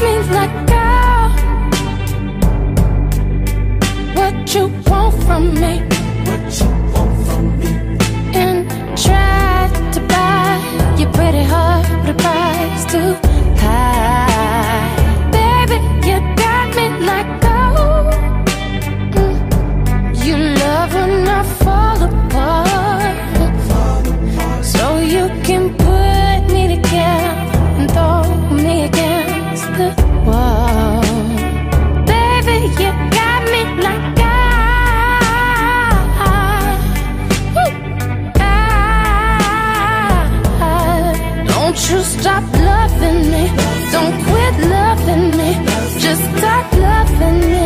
me like, girl, what you want from me? What you want from me? And tried to buy your pretty heart with a price too high. Baby, you got me like, oh, you love when I fall apart, so you can put me together and throw me against the wall. Baby, you got me like, don't you stop loving me, don't quit loving me, just stop loving me.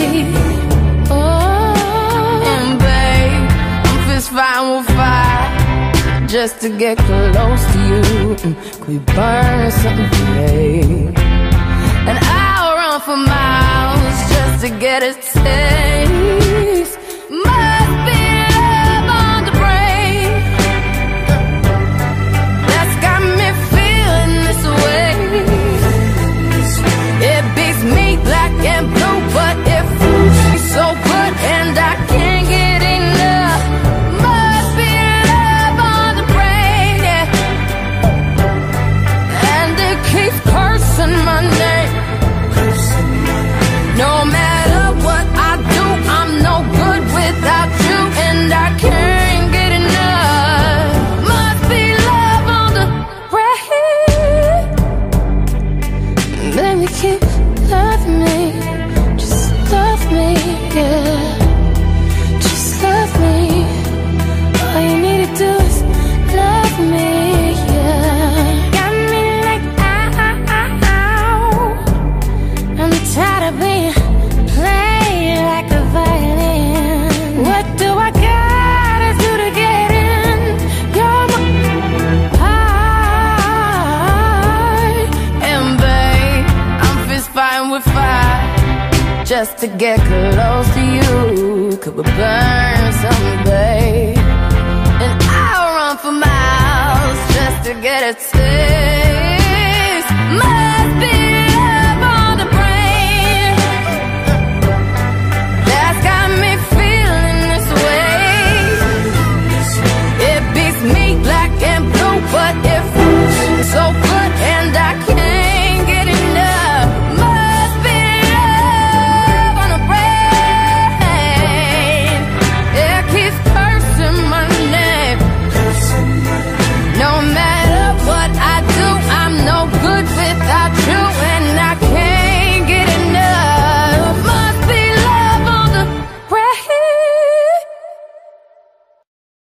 Oh, and babe, I'm fist fighting with fire just to get close to you. Could we burn something today? And I'll run for miles just to get a taste. Must be love on the brain that's got me feeling this way. It beats me black and blue, but it feels so good and I can't get enough. Must be love on the brain, yeah. And it keeps cursing my name. No matter what I do, I'm no good without you, and I can't get enough. Must be love on the brain. Baby, keep loving me, just love me, yeah. Just love me. All you need to do is love me, yeah. Got me like, ow. I'm tired of being played like a violin. What do I gotta do to get in your heart? And babe, I'm fist fighting with fire just to get close to you. Could we burn someday? And I'll run for miles just to get a taste.